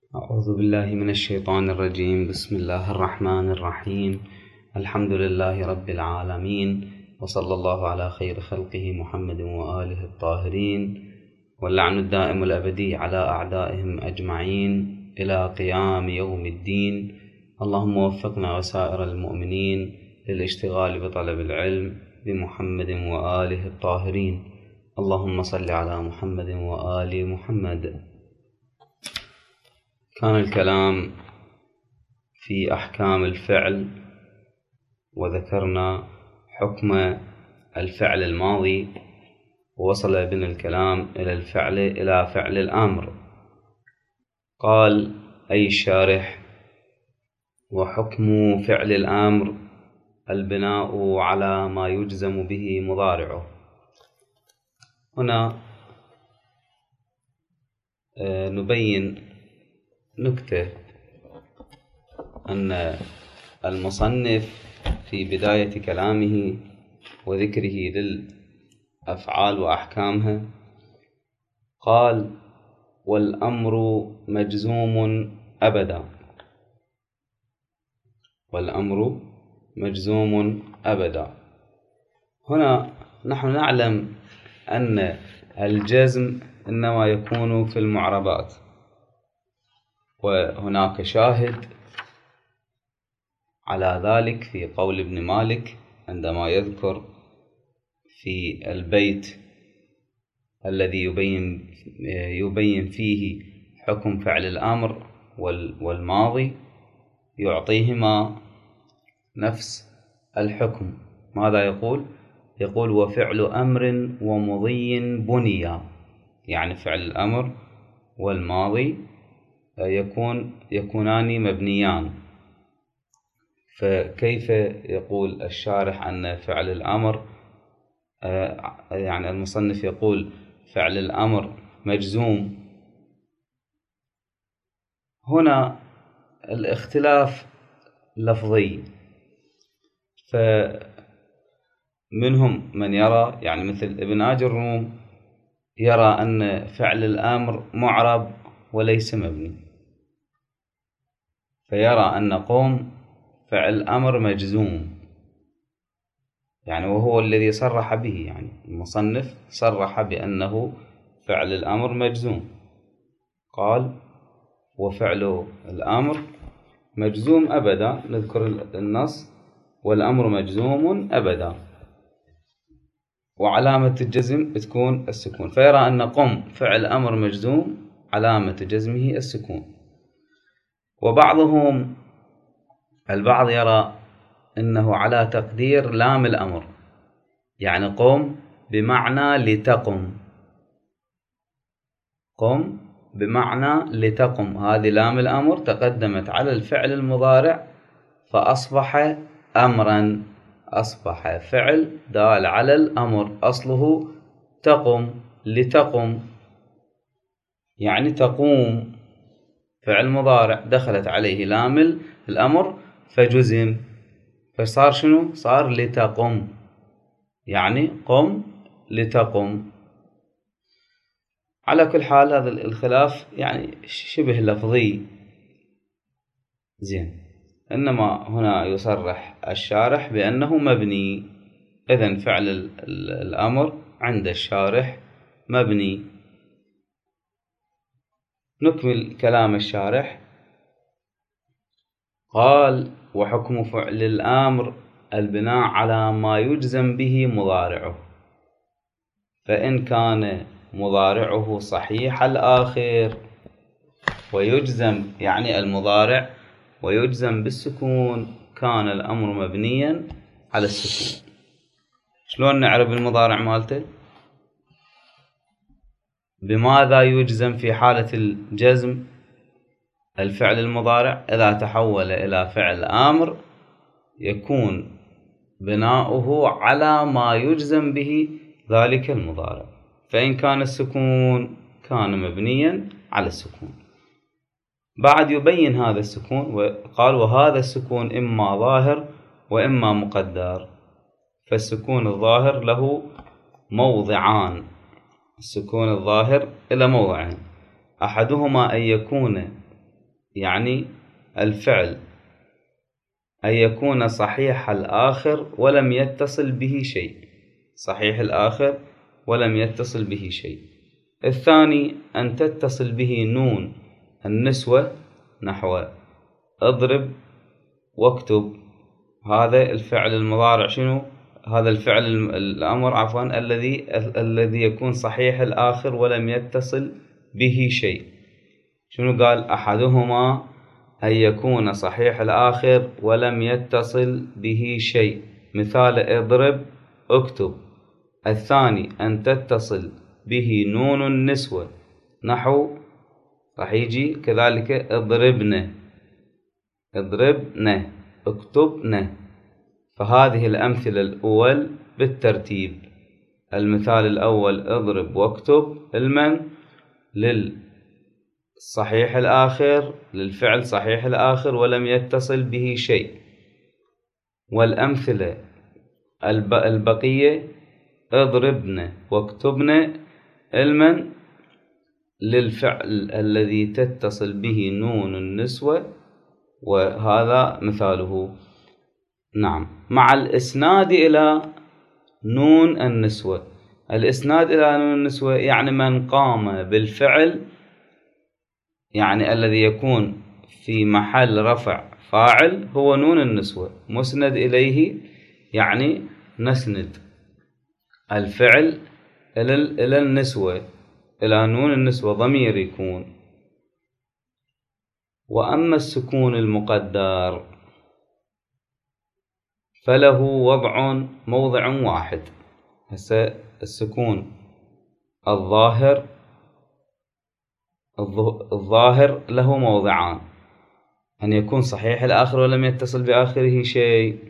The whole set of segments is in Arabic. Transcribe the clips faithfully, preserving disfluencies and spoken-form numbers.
أعوذ بالله من الشيطان الرجيم. بسم الله الرحمن الرحيم. الحمد لله رب العالمين، وصلى الله على خير خلقه محمد وآله الطاهرين، واللعن الدائم الأبدي على أعدائهم أجمعين إلى قيام يوم الدين. اللهم وفقنا وسائر المؤمنين للاشتغال بطلب العلم بمحمد وآله الطاهرين. اللهم صل على محمد وآل محمد. كان الكلام في أحكام الفعل، وذكرنا حكم الفعل الماضي، ووصل بنا الكلام إلى الفعل إلى فعل الأمر. قال أي الشارح: وحكم فعل الأمر البناء على ما يجزم به مضارعه. هنا نبين نكتة، أن المصنف في بداية كلامه وذكره للأفعال وأحكامها قال: والأمر مجزوم أبدا. والأمر مجزوم أبدا. هنا نحن نعلم أن الجزم إنما يكون في المعربات، وهناك شاهد على ذلك في قول ابن مالك عندما يذكر في البيت الذي يبين يبين فيه حكم فعل الأمر والماضي، يعطيهما نفس الحكم. ماذا يقول؟ يقول: وفعل أمر ومضي بنيا، يعني فعل الأمر والماضي يكون يكونان مبنيان. فكيف يقول الشارح أن فعل الأمر، يعني المصنف يقول فعل الأمر مجزوم؟ هنا الاختلاف لفظي، فمنهم من يرى، يعني مثل ابن آج الروم، يرى أن فعل الأمر معرب وليس مبني، فيرى أن قوم فعل أمر مجزوم، يعني وهو الذي صرح به، يعني المصنف صرح بأنه فعل الأمر مجزوم. قال: وفعل الأمر مجزوم أبدا. نذكر النص: والأمر مجزوم أبدا، وعلامة الجزم تكون السكون. فيرى أن قم فعل أمر مجزوم علامة جزمه السكون. وبعضهم البعض يرى أنه على تقدير لام الأمر، يعني قم بمعنى لتقم. قم بمعنى لتقم، هذه لام الأمر تقدمت على الفعل المضارع فأصبح أمرا، أصبح فعل دال على الأمر. أصله تقم، لتقم يعني تقوم، فعل مضارع دخلت عليه لام الأمر فجزم، فصار شنو؟ صار لتقم، يعني قم لتقم. على كل حال هذا الخلاف يعني شبه لفظي زين، إنما هنا يصرح الشارح بأنه مبني. إذن فعل الأمر عند الشارح مبني. نكمل كلام الشارح. قال: وحكم فعل الأمر البناء على ما يجزم به مضارعه، فإن كان مضارعه صحيح الآخر ويجزم، يعني المضارع ويجزم بالسكون، كان الأمر مبنيا على السكون. شلون نعرف المضارع مالته؟ بماذا يجزم في حالة الجزم الفعل المضارع؟ إذا تحول إلى فعل أمر يكون بناؤه على ما يجزم به ذلك المضارع، فإن كان السكون كان مبنيا على السكون. بعد يبين هذا السكون وقال: وهذا السكون إما ظاهر وإما مقدر. فالسكون الظاهر له موضعان، السكون الظاهر إلى موضعين: أحدهما أن يكون يعني الفعل أن يكون صحيح الآخر ولم يتصل به شيء، صحيح الآخر ولم يتصل به شيء. الثاني أن تتصل به نون النسوة نحو اضرب واكتب. هذا الفعل المضارع شنو؟ هذا الفعل الأمر عفوا الذي الذي يكون صحيح الآخر ولم يتصل به شيء. شنو قال؟ أحدهما أن يكون صحيح الآخر ولم يتصل به شيء، مثال اضرب اكتب. الثاني أن تتصل به نون النسوة نحو راح يجي كذلك اضربنا اضربنا اكتبنا. فهذه الأمثلة الأول بالترتيب. المثال الأول اضرب واكتب المن للصحيح الآخر، للفعل صحيح الآخر ولم يتصل به شيء. والأمثلة البقية اضربنا واكتبنا المن للفعل الذي تتصل به نون النسوة، وهذا مثاله. نعم. مع الإسناد إلى نون النسوة. الإسناد إلى نون النسوة يعني من قام بالفعل، يعني الذي يكون في محل رفع فاعل هو نون النسوة، مسند إليه يعني نسند الفعل إلى النسوة، إلى نون النسوة ضمير يكون. وأما السكون المقدر فله وضع موضع واحد. هسه السكون الظاهر الظاهر له موضعان: أن يكون صحيح الآخر ولم يتصل بآخره شيء،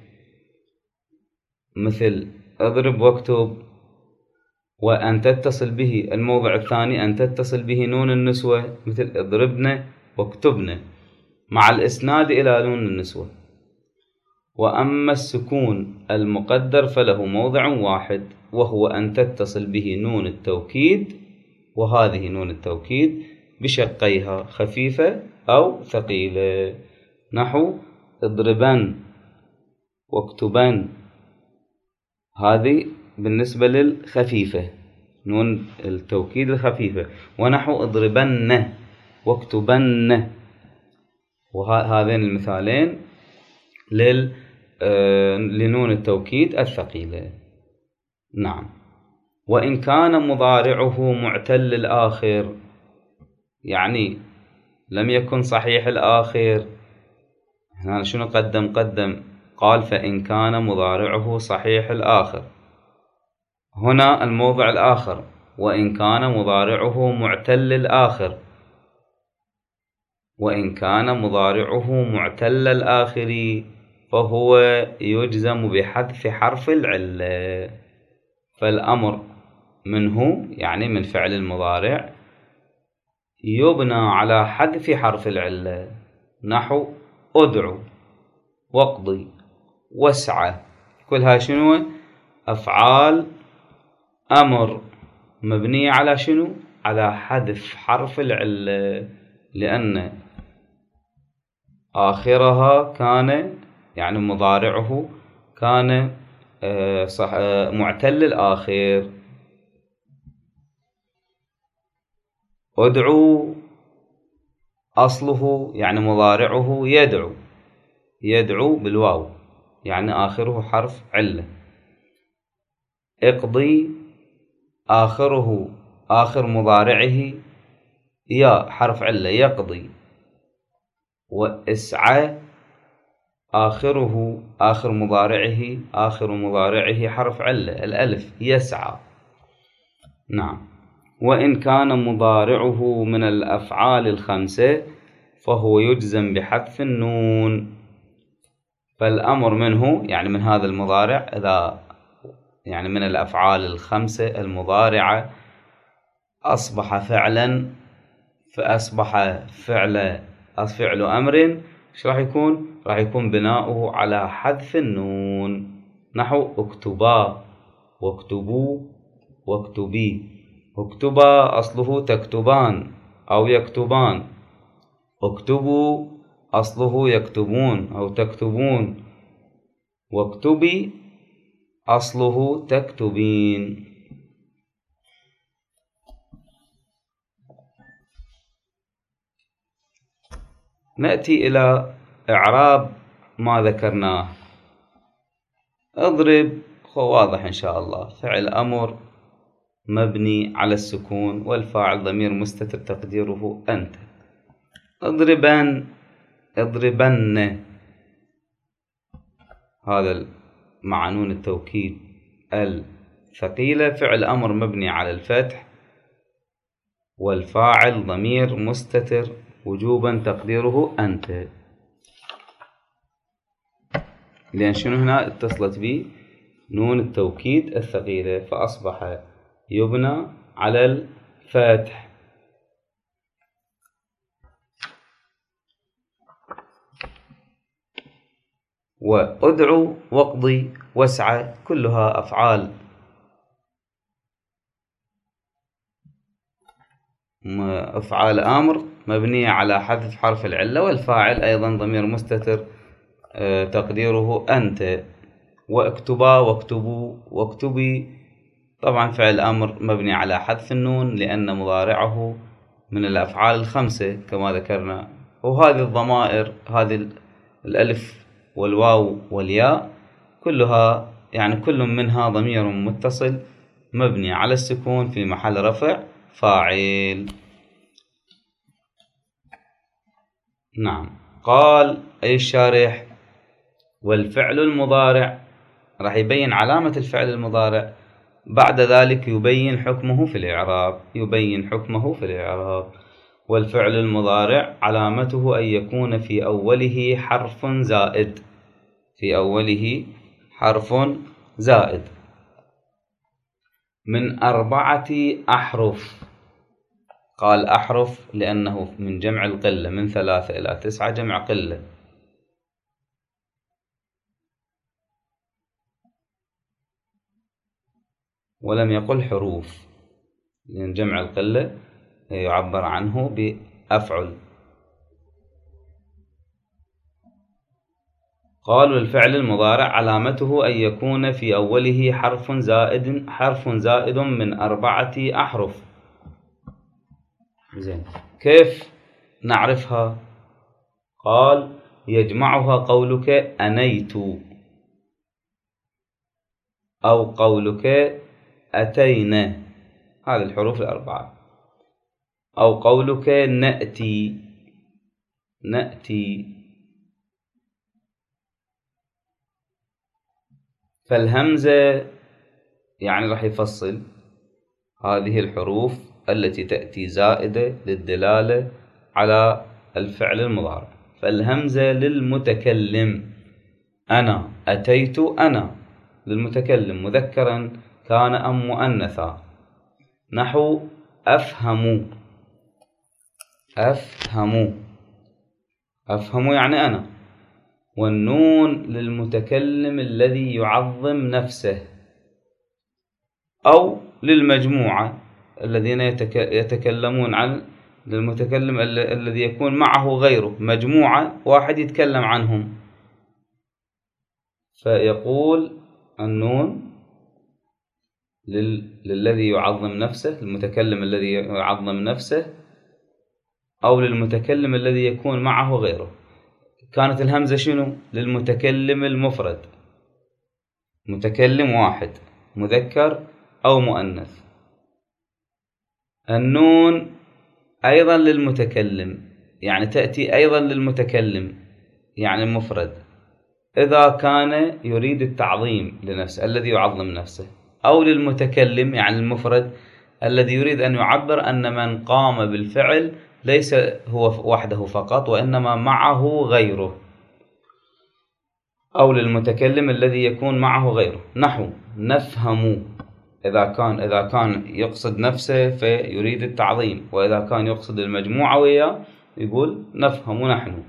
مثل اضرب واكتب، وأن تتصل به الموضع الثاني أن تتصل به نون النسوة، مثل اضربنا واكتبنا، مع الإسناد إلى نون النسوة. وأما السكون المقدر فله موضع واحد، وهو أن تتصل به نون التوكيد، وهذه نون التوكيد بشقيها خفيفة أو ثقيلة، نحو اضربن واكتبن. هذه بالنسبة للخفيفة، نون التوكيد الخفيفة. ونحو اضربن واكتبن. وهذين المثالين لل لنون التوكيد الثقيلة. نعم. وإن كان مضارعه معتل الآخر، يعني لم يكن صحيح الآخر. هنا شنو قدم؟ قدم قال فإن كان مضارعه صحيح الآخر. هنا الموضع الآخر وإن كان مضارعه معتل الآخر. وإن كان مضارعه معتل الآخر فهو يجزم بحذف حرف العلة. فالأمر منه يعني من فعل المضارع يبنى على حذف حرف العلة، نحو أدعو واقضي واسعى. كلها شنو؟ أفعال أمر مبنية على شنو؟ على حذف حرف العلة، لأن آخرها كان يعني مضارعه كان صح معتل الآخر. أدعو أصله يعني مضارعه يدعو، يدعو بالواو يعني آخره حرف علة. اقضي آخره آخر مضارعه يا حرف علة يقضي. واسعى آخره آخر مضارعه آخر مضارعه حرف علة الألف يسعى. نعم. وإن كان مضارعه من الأفعال الخمسة فهو يجزم بحذف النون. فالأمر منه يعني من هذا المضارع إذا يعني من الأفعال الخمسة المضارعة أصبح فعلا، فأصبح فعل فعل أمر، إيش راح يكون؟ راح يكون بناؤه على حذف النون، نحو اكتبا واكتبوا واكتبي. اكتبا أصله تكتبان أو يكتبان، اكتبوا أصله يكتبون أو تكتبون، واكتبي أصله تكتبين. نأتي إلى إعراب ما ذكرناه. اضرب، واضح إن شاء الله، فعل أمر مبني على السكون والفاعل ضمير مستتر تقديره أنت. اضربن، اضربن، هذا مع نون التوكيد الثقيلة، فعل أمر مبني على الفتح والفاعل ضمير مستتر وجوبا تقديره أنت، لأن شنو هنا اتصلت به نون التوكيد الثقيلة فأصبح يبنى على الفتح. وأدعو واقضي واسعى كلها أفعال أفعال أمر مبنية على حذف حرف العلة، والفاعل أيضا ضمير مستتر تقديره أنت. واكتبا واكتبوا واكتبي، طبعا فعل أمر مبني على حذف النون لأن مضارعه من الأفعال الخمسة كما ذكرنا. وهذه الضمائر، هذه الألف والواو والياء كلها يعني كل منها ضمير متصل مبني على السكون في محل رفع فاعل. نعم. قال أي الشارح: والفعل المضارع، راح يبين علامة الفعل المضارع، بعد ذلك يبين حكمه في الإعراب. يبين حكمه في الإعراب. والفعل المضارع علامته أن يكون في أوله حرف زائد. في أوله حرف زائد من أربعة أحرف. قال أحرف لأنه من جمع القلة، من ثلاثة إلى تسعة جمع قلة. ولم يقل حروف، لأن جمع القلة يعبر عنه بأفعل. قالوا الفعل المضارع علامته أن يكون في أوله حرف زائد حرف زائد من أربعة أحرف. زين، كيف نعرفها؟ قال: يجمعها قولك أنيت، أو قولك أتينا، هذه الحروف الأربعة، أو قولك نأتي نأتي. فالهمزة يعني راح يفصل هذه الحروف التي تأتي زائدة للدلالة على الفعل المضارع. فالهمزة للمتكلم، أنا أتيت، أنا للمتكلم مذكرا كان أم مؤنثا. نحو أفهم، أفهم، أفهم يعني أنا. والنون للمتكلم الذي يعظم نفسه، أو للمجموعة الذين يتكلمون عن للمتكلم الذي يكون معه غيره، مجموعة واحد يتكلم عنهم. فيقول النون لل... للذي يعظم نفسه، المتكلم الذي يعظم نفسه، أو للمتكلم الذي يكون معه غيره. كانت الهمزة شنو؟ للمتكلم المفرد، متكلم واحد مذكر أو مؤنث. النون أيضا للمتكلم، يعني تأتي أيضا للمتكلم يعني المفرد، إذا كان يريد التعظيم لنفسه الذي يعظم نفسه، أو للمتكلم يعني المفرد الذي يريد أن يعبر أن من قام بالفعل ليس هو وحده فقط وإنما معه غيره، أو للمتكلم الذي يكون معه غيره. نحو نفهم، إذا كان إذا كان يقصد نفسه فيريد التعظيم، وإذا كان يقصد المجموعة وياه يقول نفهم نحن.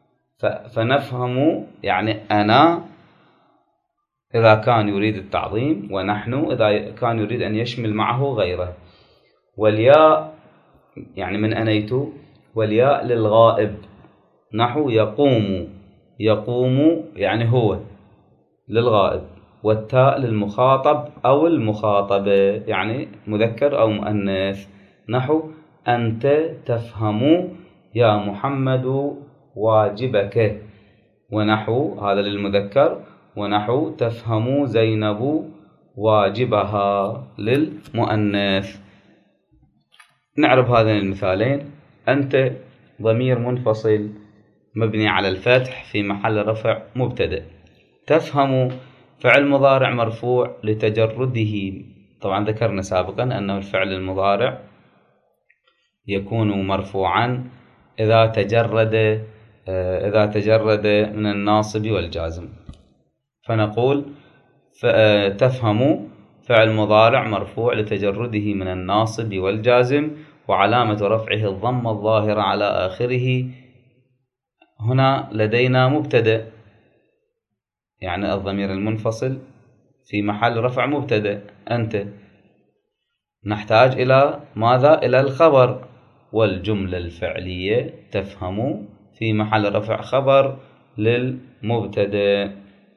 فنفهم يعني أنا إذا كان يريد التعظيم، ونحن إذا كان يريد أن يشمل معه غيره. والياء يعني من أنيت والياء للغائب نحو يقوم، يقوم يعني هو للغائب، والتاء للمخاطب أو المخاطبة يعني مذكر أو مؤنث نحو أنت تفهم يا محمد واجبك، ونحو هذا للمذكر، ونحو تفهم زينب واجبها للمؤنث. نعرف هذين المثالين. أنت ضمير منفصل مبني على الفتح في محل رفع مبتدأ. تفهم فعل مضارع مرفوع لتجرده، طبعا ذكرنا سابقا أنه الفعل المضارع يكون مرفوعا إذا تجرد إذا تجرد من الناصب والجازم، فنقول تفهم فعل مضارع مرفوع لتجرده من الناصب والجازم، وعلامة رفعه الضمة الظاهرة على آخره. هنا لدينا مبتدأ، يعني الضمير المنفصل في محل رفع مبتدأ أنت، نحتاج إلى ماذا؟ إلى الخبر، والجملة الفعلية تفهم في محل رفع خبر للمبتدأ.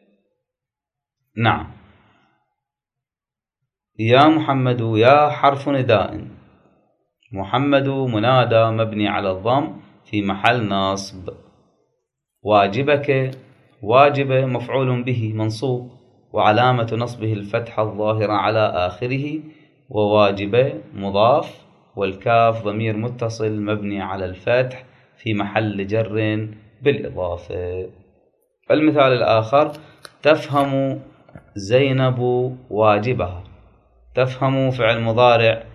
نعم. يا محمد يا حرف نداء، محمد منادى مبني على الضم في محل نصب. واجبك واجب مفعول به منصوب، وعلامة نصبه الفتحة الظاهرة على آخره، وواجب مضاف، والكاف ضمير متصل مبني على الفتح في محل جر بالإضافة. المثال الآخر تفهم زينب واجبها. تفهم فعل مضارع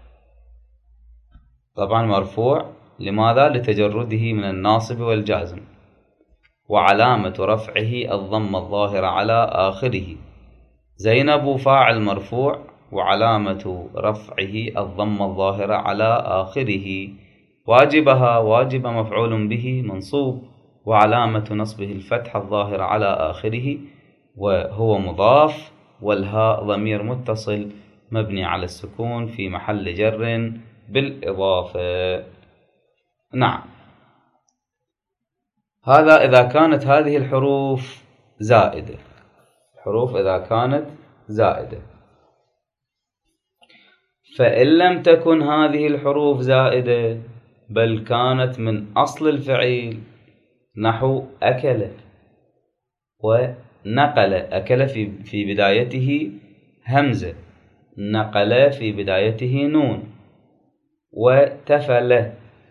طبعا مرفوع، لماذا؟ لتجرده من الناصب والجازم، وعلامة رفعه الضمة الظاهرة على آخره. زينب فاعل مرفوع، وعلامة رفعه الضمة الظاهرة على آخره. واجبها واجب مفعول به منصوب، وعلامة نصبه الفتحة الظاهرة على آخره، وهو مضاف، والهاء ضمير متصل مبني على السكون في محل جر بالإضافة. نعم. هذا إذا كانت هذه الحروف زائدة، الحروف إذا كانت زائدة. فإن لم تكن هذه الحروف زائدة بل كانت من أصل الفعيل نحو أكل ونقل، أكل في في بدايته همزة، نقل في بدايته نون، وتفل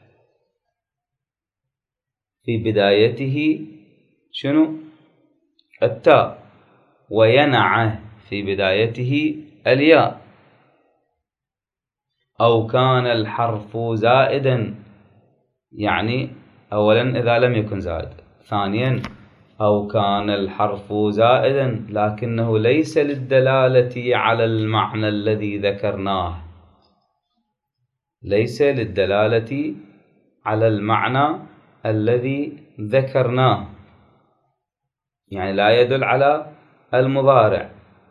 في بدايته شنو؟ التاء، وينع في بدايته الياء. أو كان الحرف زائدا، يعني أولا إذا لم يكن زائد، ثانيا أو كان الحرف زائدا لكنه ليس للدلالة على المعنى الذي ذكرناه، ليس للدلالة على المعنى الذي ذكرناه، يعني لا يدل على المضارع.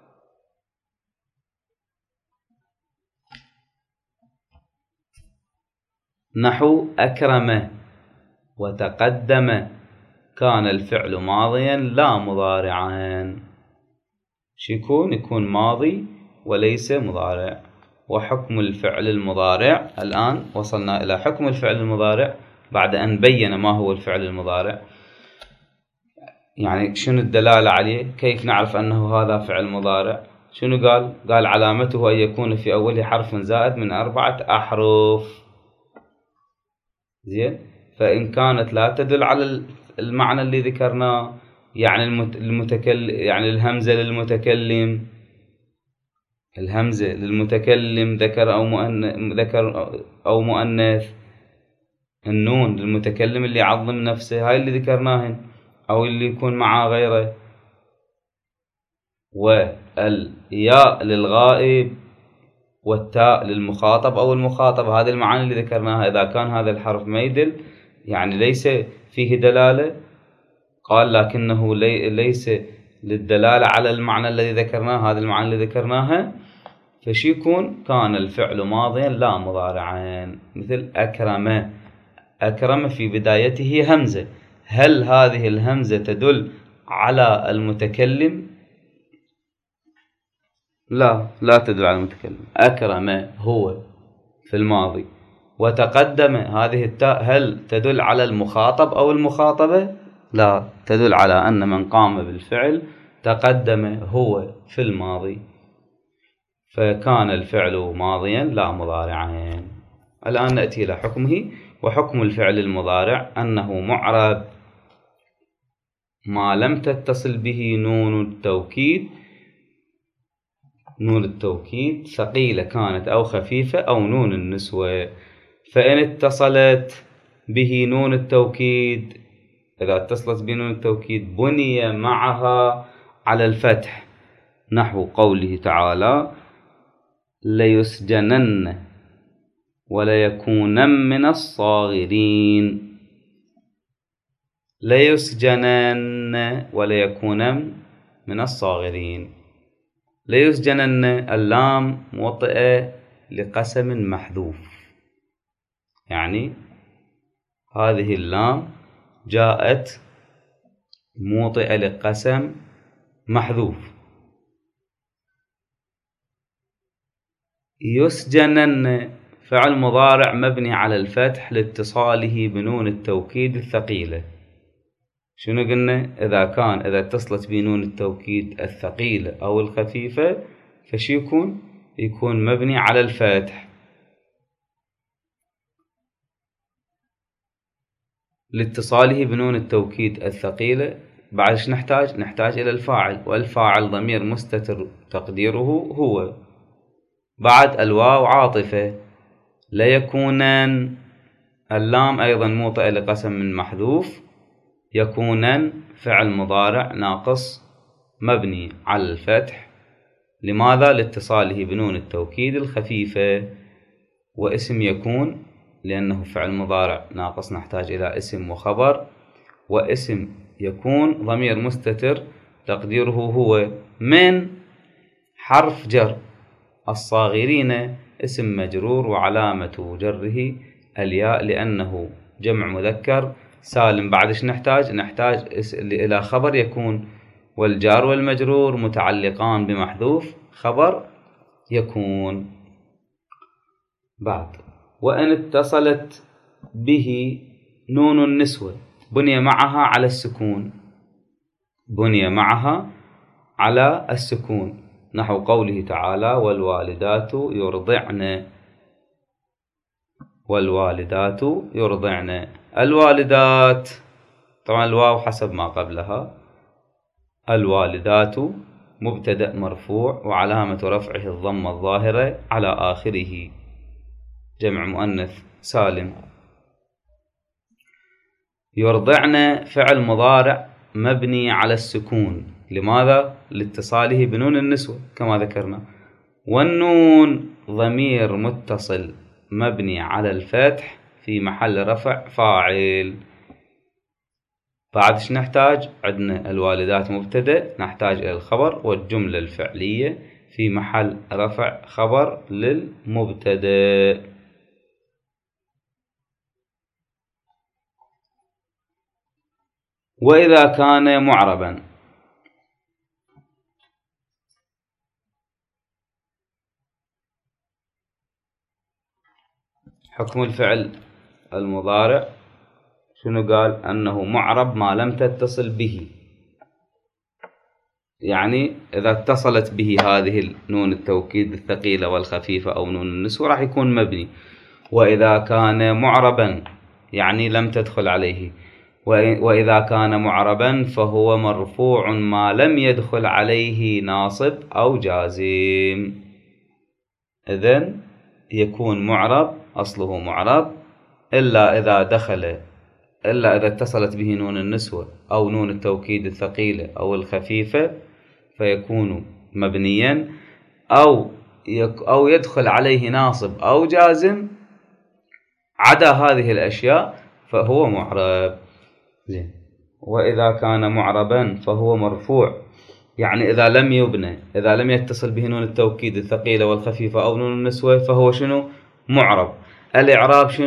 نحو أكرم وتقدم، كان الفعل ماضيا لا مضارعا. شيكون؟ يكون ماضي وليس مضارع. وحكم الفعل المضارع، الآن وصلنا إلى حكم الفعل المضارع بعد أن بين ما هو الفعل المضارع، يعني شنو الدلالة عليه، كيف نعرف أنه هذا فعل مضارع. شنو قال؟ قال علامته أن يكون في أوله حرف زائد من أربعة أحرف. زين. فإن كانت لا تدل على المعنى اللي ذكرناه، يعني المتكلم، يعني الهمزة للمتكلم، الهمزة للمتكلم ذكر أو مؤنث، ذكر أو مؤنث، النون للمتكلم اللي يعظم نفسه، هاي اللي ذكرناهن، أو اللي يكون معاه غيره، والياء للغائب، والتاء للمخاطب أو المخاطب. هذه المعاني اللي ذكرناها. إذا كان هذا الحرف ما يدل، يعني ليس فيه دلالة، قال لكنه لي ليس للدلالة على المعنى الذي ذكرناه، هذه المعاني اللي ذكرناها، فشي يكون؟ كان الفعل ماضيا لا مضارعا، مثل أكرم. أكرم في بدايته همزة، هل هذه الهمزة تدل على المتكلم؟ لا، لا تدل على المتكلم. أكرم هو في الماضي، وتقدم هذه التاء هل تدل على المخاطب أو المخاطبة؟ لا، تدل على أن من قام بالفعل تقدم هو في الماضي، فكان الفعل ماضيا لا مضارعا. الآن نأتي إلى حكمه. وحكم الفعل المضارع أنه معرب ما لم تتصل به نون التوكيد، نون التوكيد ثقيلة كانت أو خفيفة، أو نون النسوة. فإن اتصلت به نون التوكيد، إذا اتصلت بنون التوكيد بني معها على الفتح، نحو قوله تعالى: ليسجنن وليكونن من الصاغرين. ليسجنن وليكونن من الصاغرين. ليسجنن اللام موطئة لقسم محذوف، يعني هذه اللام جاءت موطئة لقسم محذوف. يسجنن فعل مضارع مبني على الفتح لاتصاله بنون التوكيد الثقيلة. شنو قلنا؟ إذا كان إذا اتصلت بنون التوكيد الثقيلة أو الخفيفة فشي يكون؟ يكون مبني على الفتح لاتصاله بنون التوكيد الثقيلة. بعد ايش نحتاج؟ نحتاج إلى الفاعل، والفاعل ضمير مستتر تقديره هو. بعد الواو عاطفة. ليكونن اللام أيضا موطئة لقسم محذوف. يكونن فعل مضارع ناقص مبني على الفتح. لماذا؟ لاتصاله بنون التوكيد الخفيفة. واسم يكون لأنه فعل مضارع ناقص نحتاج إلى اسم وخبر، واسم يكون ضمير مستتر تقديره هو. من حرف جر. الصاغرين اسم مجرور وعلامة جره الياء لأنه جمع مذكر سالم. بعد ايش نحتاج؟ نحتاج إلى خبر يكون، والجار والمجرور متعلقان بمحذوف خبر يكون. بعد وإن اتصلت به نون النسوة بني معها على السكون. بني معها على السكون، نحو قوله تعالى: والوالدات يرضعن. والوالدات يرضعن. الوالدات طبعا الواو حسب ما قبلها. الوالدات مبتدأ مرفوع وعلامة رفعه الضمة الظاهرة على آخره، جمع مؤنث سالم. يرضعن فعل مضارع مبني على السكون. لماذا؟ لاتصاله بنون النسوة كما ذكرنا. والنون ضمير متصل مبني على الفتح في محل رفع فاعل. بعد ايش نحتاج؟ عندنا الوالدات مبتدأ، نحتاج إلى الخبر، والجملة الفعلية في محل رفع خبر للمبتدأ. وإذا كان معربا، حكم الفعل المضارع شنو قال؟ أنه معرب ما لم تتصل به، يعني إذا اتصلت به هذه النون التوكيد الثقيلة والخفيفة أو نون النسوة راح يكون مبني. وإذا كان معربا يعني لم تدخل عليه. وإذا كان معربا فهو مرفوع ما لم يدخل عليه ناصب أو جازم. إذن يكون معرب أصله معرب إلا إذا دخل إلا إذا اتصلت به نون النسوة أو نون التوكيد الثقيلة أو الخفيفة فيكون مبنيا، أو أو يدخل عليه ناصب أو جازم. عدا هذه الأشياء فهو معرب. زين. وإذا كان معربا فهو مرفوع، يعني إذا لم يبنى، إذا لم يتصل به نون التوكيد الثقيلة والخفيفة أو نون النسوة فهو شنو؟ معرب. الإعراب شنو؟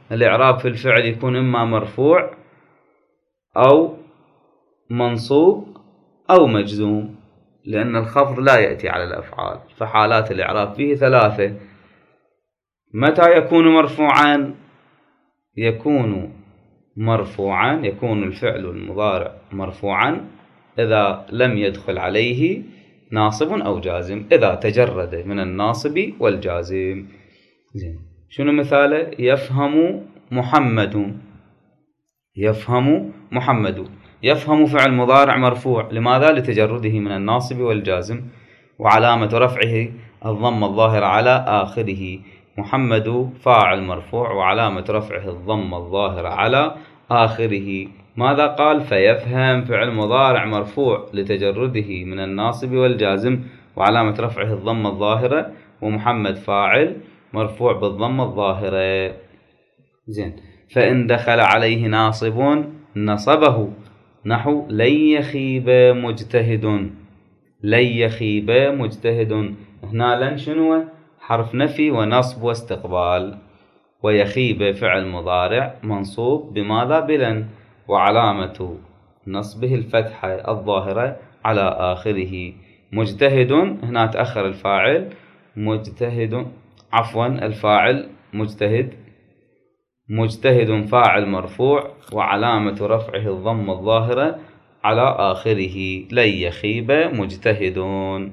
الإعراب في الفعل يكون إما مرفوع أو منصوب أو مجزوم، لأن الخفض لا يأتي على الأفعال، فحالات الإعراب فيه ثلاثة. متى يكون مرفوعا؟ يكون مرفوعا يكون الفعل المضارع مرفوعا إذا لم يدخل عليه ناصب أو جازم، إذا تجرد من الناصب والجازم. زين، شنو مثاله؟ يفهم محمد. يفهم محمد. يفهم فعل مضارع مرفوع، لماذا؟ لتجرده من الناصب والجازم، وعلامة رفعه الضم الظاهر على آخره. محمد فاعل مرفوع وعلامة رفعه الضم الظاهر على آخره. ماذا قال؟ فيفهم فعل مضارع مرفوع لتجرده من الناصب والجازم وعلامة رفعه الضم الظاهرة، ومحمد فاعل مرفوع بالضم الظاهرة. زين، فإن دخل عليه ناصب نصبه، نحو لن يخيب مجتهد. لن يخيب مجتهد. هنا لن شنو؟ حرف نفي ونصب واستقبال. ويخيب فعل مضارع منصوب بماذا؟ بلن، وعلامة نصبه الفتحة الظاهرة على آخره. مجتهد، هنا تأخر الفاعل. مجتهد عفوا الفاعل مجتهد. مجتهد فاعل مرفوع وعلامة رفعه الضم الظاهرة على آخره. لن يخيب مجتهدون.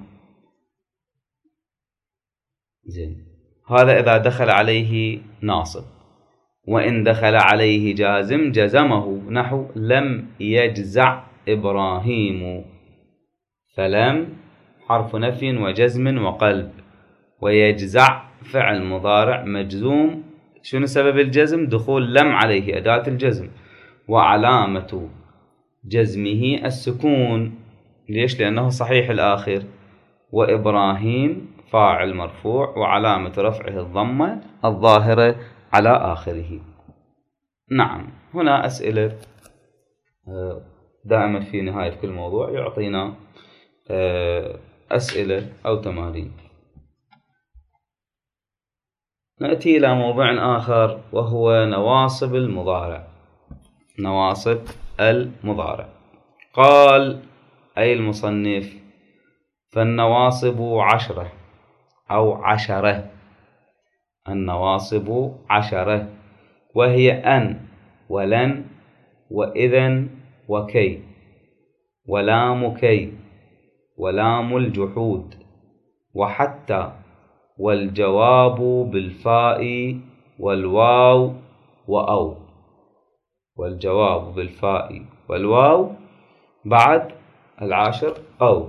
زين، هذا إذا دخل عليه ناصب. وإن دخل عليه جازم جزمه، نحو لم يجزع إبراهيم. فلم حرف نفي وجزم وقلب، ويجزع فعل مضارع مجزوم. شنو سبب الجزم؟ دخول لم عليه أداة الجزم، وعلامة جزمه السكون. ليش؟ لأنه صحيح الآخر. وإبراهيم فاعل مرفوع وعلامة رفعه الضمة الظاهرة على آخره. نعم، هنا أسئلة دائما في نهاية كل موضوع يعطينا أسئلة أو تمارين. نأتي إلى موضوع آخر وهو نواصب المضارع. نواصب المضارع. قال أي المصنف: فالنواصب عشرة أو عشرة. النواصب عشرة، وهي أن ولن وإذن وكي ولام كي ولام الجحود وحتى والجواب بالفاء والواو وأو. والجواب بالفاء والواو. بعد العاشر أو.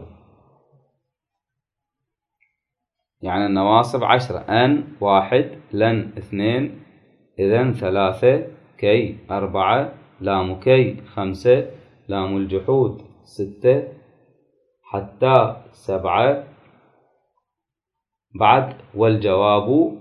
يعني النواصب عشرة: أن واحد، لن اثنين، إذن ثلاثة، كي أربعة، لام كي خمسة، لام الجحود ستة، حتى سبعة. بعد والجواب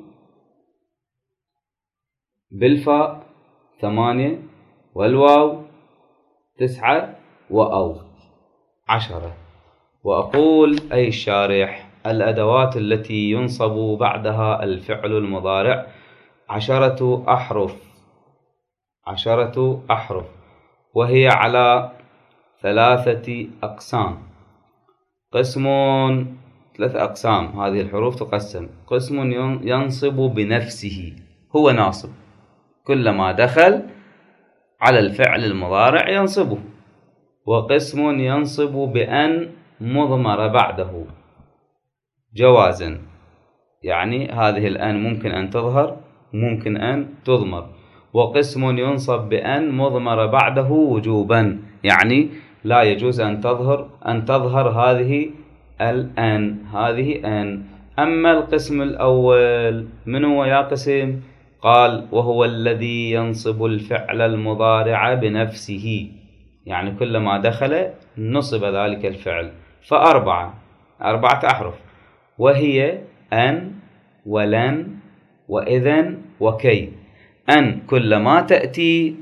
بالفاء ثمانية، والواو تسعة، وأو عشرة. وأقول أي الشارح: الأدوات التي ينصب بعدها الفعل المضارع عشرة أحرف. عشرة أحرف، وهي على ثلاثة أقسام. قسم ثلاثة أقسام، هذه الحروف تقسم. قسم ينصب بنفسه، هو ناصب، كلما دخل على الفعل المضارع ينصبه. وقسم ينصب بأن مضمر بعده جوازا، يعني هذه الأن ممكن أن تظهر ممكن أن تضمر. وقسم ينصب بأن مضمر بعده وجوبا، يعني لا يجوز أن تظهر أن تظهر هذه الأن، هذه أن. أما القسم الأول من هو يا قسم؟ قال: وهو الذي ينصب الفعل المضارع بنفسه، يعني كلما دخل نصب ذلك الفعل. فأربعة أربعة أحرف، وهي أن ولن وإذن وكي. أن كلما تأتي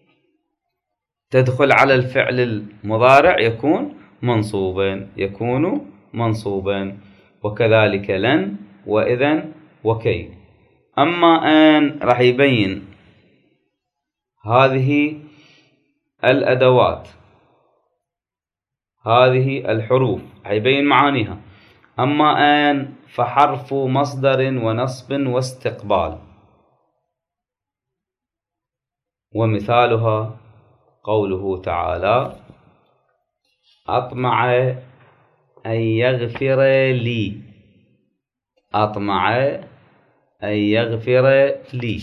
تدخل على الفعل المضارع يكون منصوبا يكون منصوبا وكذلك لن وإذن وكي. أما أن راح يبين هذه الأدوات، هذه الحروف هيبين معانيها. أما أن فحرف مصدر ونصب واستقبال، ومثالها قوله تعالى: أطمع أن يغفر لي، أطمع أن يغفر لي.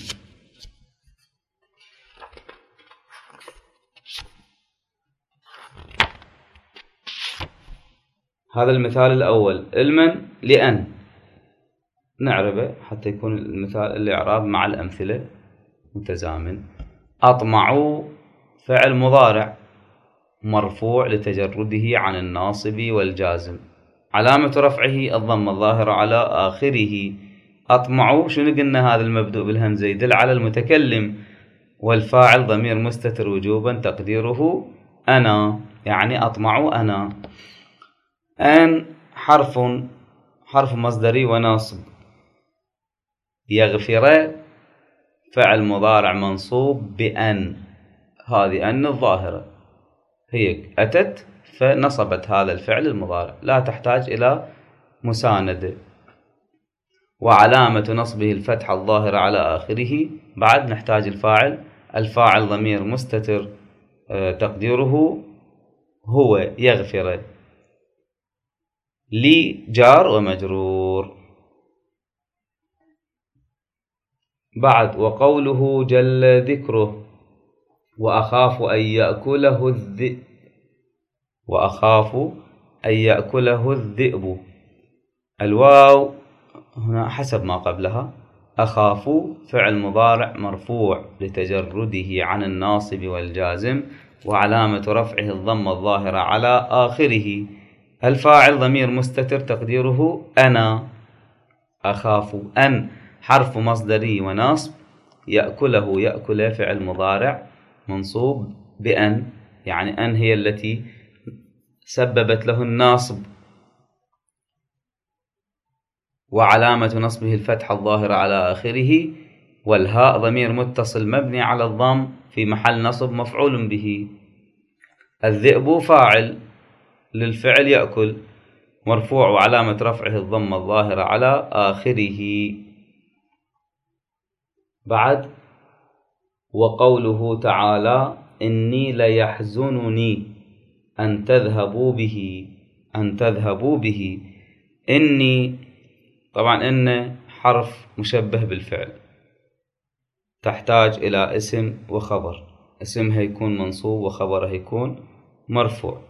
هذا المثال الأول. المن لأن نعربه حتى يكون المثال الإعراب مع الأمثلة متزامن. أطمع فعل مضارع مرفوع لتجرده عن الناصب والجازم، علامة رفعه الضمة الظاهرة على آخره. أطمع شنو قلنا؟ هذا المبدوء بالهمزة يدل على المتكلم، والفاعل ضمير مستتر وجوبا تقديره أنا، يعني أطمع أنا. أن حرف حرف مصدري وناصب. يغفر فعل مضارع منصوب بأن، هذه أن الظاهرة هي أتت فنصبت هذا الفعل المضارع، لا تحتاج إلى مساندة. وعلامة نصبه الفتحة الظاهرة على آخره. بعد نحتاج الفاعل، الفاعل ضمير مستتر تقديره هو يغفر. لي جار ومجرور. بعد وقوله جل ذكره: وأخاف أن يأكله الذئب، وأخاف أن يأكله الذئب. الواو هنا حسب ما قبلها. أخاف فعل مضارع مرفوع لتجرده عن الناصب والجازم، وعلامة رفعه الضمة الظاهرة على آخره. الفاعل ضمير مستتر تقديره أنا. أخاف. أن حرف مصدري وناصب. يأكله يأكل فعل مضارع منصوب بأن، يعني أن هي التي سببت له الناصب، وعلامة نصبه الفتحة الظاهرة على آخره. والهاء ضمير متصل مبني على الضم في محل نصب مفعول به. الذئب فاعل للفعل يأكل مرفوع، وعلامة رفعه الضمة الظاهرة على آخره. بعد وقوله تعالى: إني ليحزنني أن تذهبوا به، أن تذهبوا به. إني طبعا إن حرف مشبه بالفعل، تحتاج إلى اسم وخبر. اسم هيكون منصوب وخبر هيكون مرفوع.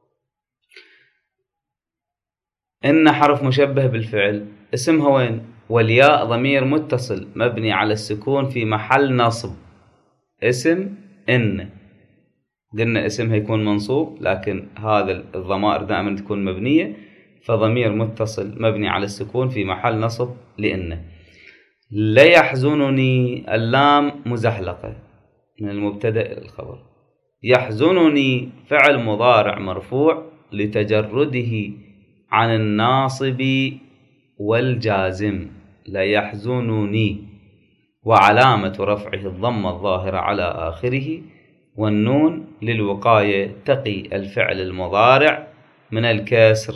إن حرف مشبه بالفعل، اسمها وين؟ والياء ضمير متصل مبني على السكون في محل نصب. اسم إن، قلنا اسم هيكون منصوب، لكن هذا الضمائر دائما تكون مبنية، فضمير متصل مبني على السكون في محل نصب لإنه. لا يحزنني، اللام مزحلقة من المبتدأ إلى الخبر. يحزنني فعل مضارع مرفوع لتجرده عن الناصب والجازم. لا يحزنني، وعلامة رفعه الضمة الظاهرة على آخره. والنون للوقاية تقي الفعل المضارع من الكسر.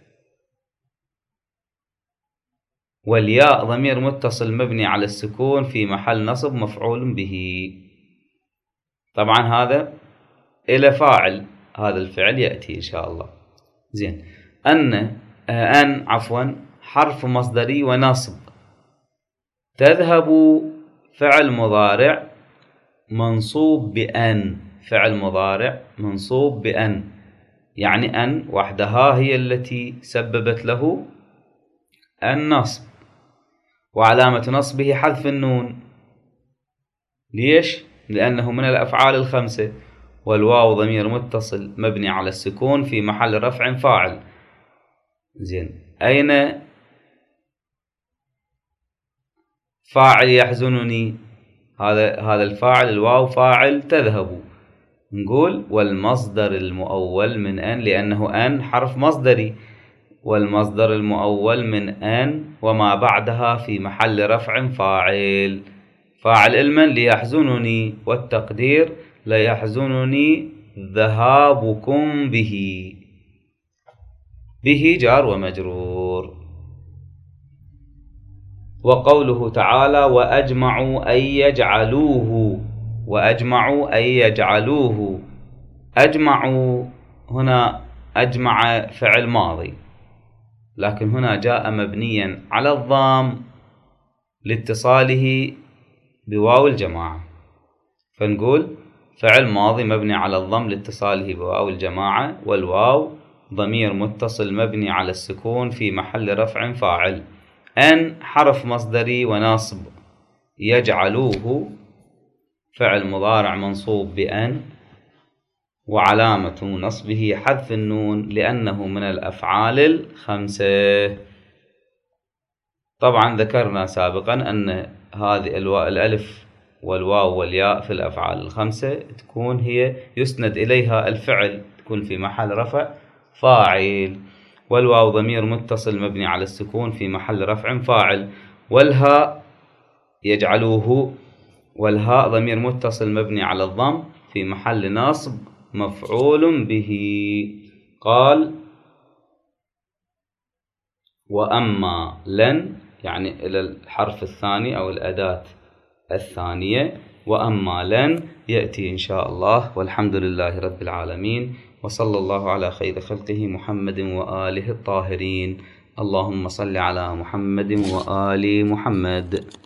والياء ضمير متصل مبني على السكون في محل نصب مفعول به. طبعا هذا إلى فاعل هذا الفعل يأتي إن شاء الله. زين. أن أن عفوا حرف مصدري وناصب. تذهب فعل مضارع منصوب بأن، فعل مضارع منصوب بأن، يعني أن وحدها هي التي سببت له النصب، وعلامة نصبه حذف النون. ليش؟ لأنه من الأفعال الخمسة. والواو ضمير متصل مبني على السكون في محل رفع فاعل. زين. أين فاعل يحزنني؟ هذا هذا الفاعل الواو فاعل تذهب. نقول والمصدر المؤول من أن، لأنه أن حرف مصدري، والمصدر المؤول من أن وما بعدها في محل رفع فاعل. فاعل علما ليحزنني، والتقدير ليحزنني ذهابكم به، به جار ومجرور. وقوله تعالى وأجمعوا أن يجعلوه، وأجمعوا أن يجعلوه، أجمعوا هنا أجمع فعل ماضي، لكن هنا جاء مبنيا على الضم لاتصاله بواو الجماعة، فنقول فعل ماضي مبني على الضم لاتصاله بواو الجماعة، والواو ضمير متصل مبني على السكون في محل رفع فاعل. أن حرف مصدري وناصب، يجعلوه فعل مضارع منصوب بأن، وعلامة نصبه حذف النون لأنه من الأفعال الخمسة. طبعا ذكرنا سابقا أن هذه الألف والواو والياء في الأفعال الخمسة تكون هي يسند إليها الفعل، تكون في محل رفع فاعل، والواو ضمير متصل مبني على السكون في محل رفع فاعل، والهاء يجعلوه، والهاء ضمير متصل مبني على الضم في محل نصب مفعول به. قال وأما لن، يعني إلى الحرف الثاني أو الأداة الثانية، وأما لن يأتي إن شاء الله، والحمد لله رب العالمين، وصلى الله على خير خلقه محمد وآله الطاهرين. اللهم صل على محمد وآل محمد.